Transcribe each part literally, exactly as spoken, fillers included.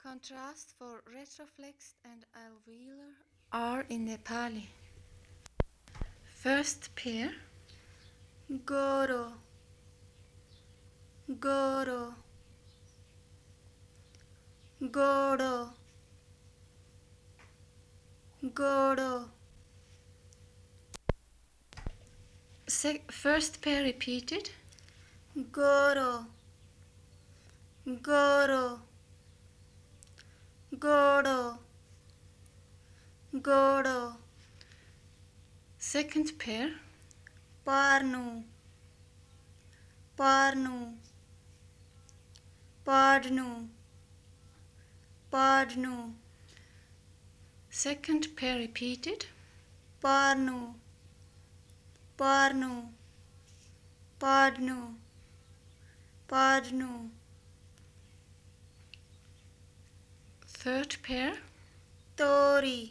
Contrast for retroflexed and alveolar are in Nepali. First pair, goro, goro, goro, goro. Se- first pair repeated, goro, goro, goro, goro. Second pair, parnu, parnu, parnu, parnu. Second pair repeated, parnu, parnu, parnu, parnu. Third pair, tori,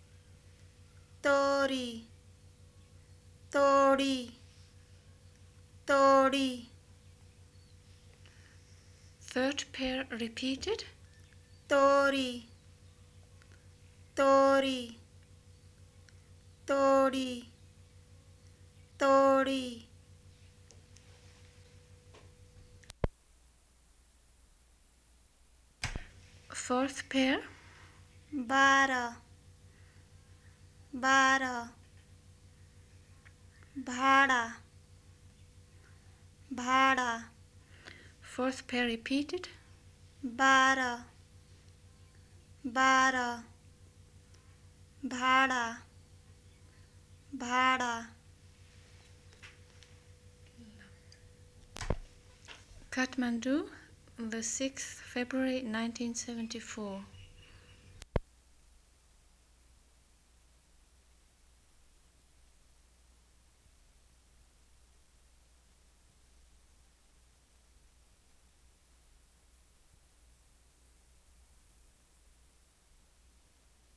tori, tori, tori. Third pair repeated, tori, tori, tori, tori. Fourth pair, bara, bara, bhada, bhada. Fourth pair repeated, bara, bara, bhada, bhada. Kathmandu, the sixth of February nineteen seventy-four.